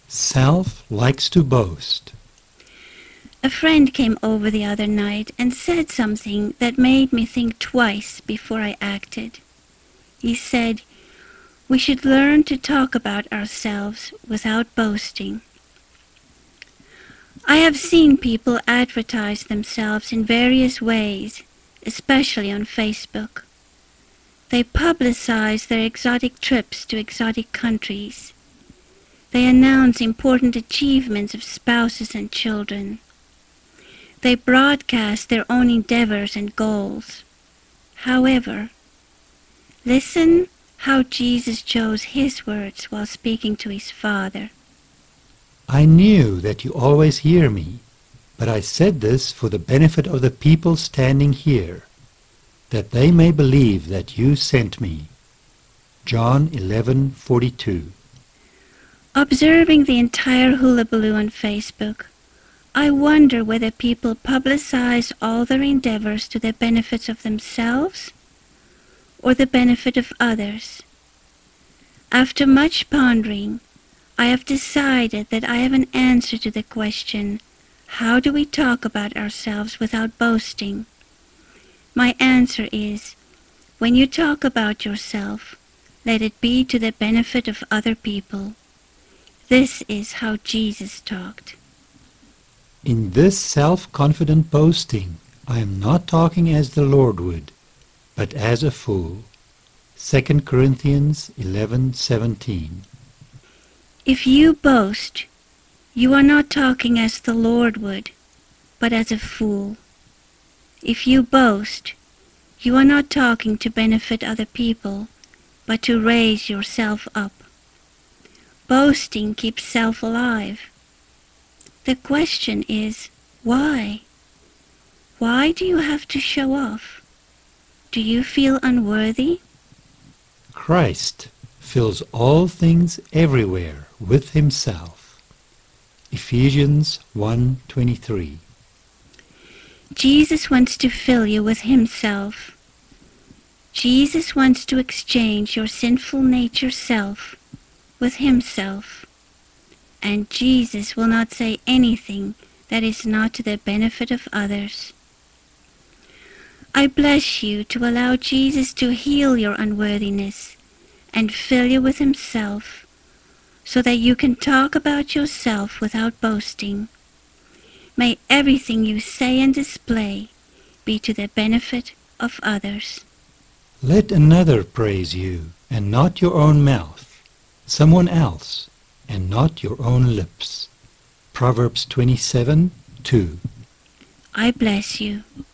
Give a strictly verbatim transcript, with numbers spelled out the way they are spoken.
Self likes to boast. A friend came over the other night and said something that made me think twice before I acted. He said, we should learn to talk about ourselves without boasting. I have seen people advertise themselves in various ways, especially on Facebook. They publicize their exotic trips to exotic countries. They announce important achievements of spouses and children. They broadcast their own endeavors and goals. However, listen how Jesus chose his words while speaking to his Father. I knew that you always hear me, but I said this for the benefit of the people standing here, that they may believe that you sent me. John eleven forty-two. Observing the entire hullabaloo on Facebook, I wonder whether people publicize all their endeavors to the benefit of themselves or the benefit of others. After much pondering, I have decided that I have an answer to the question, how do we talk about ourselves without boasting? My answer is, when you talk about yourself, let it be to the benefit of other people. This is how Jesus talked. In this self-confident boasting, I am not talking as the Lord would, but as a fool. Second Corinthians eleven seventeen. If you boast, you are not talking as the Lord would, but as a fool. If you boast, you are not talking to benefit other people, but to raise yourself up. Boasting keeps self alive. The question is, why? Why do you have to show off? Do you feel unworthy? Christ fills all things everywhere with himself. Ephesians one twenty-three. Jesus wants to fill you with himself. Jesus wants to exchange your sinful nature self with himself. And Jesus will not say anything that is not to the benefit of others. I bless you to allow Jesus to heal your unworthiness and fill you with himself, so that you can talk about yourself without boasting. May everything you say and display be to the benefit of others. Let another praise you, and not your own mouth, someone else, and not your own lips. Proverbs twenty-seven two. I bless you.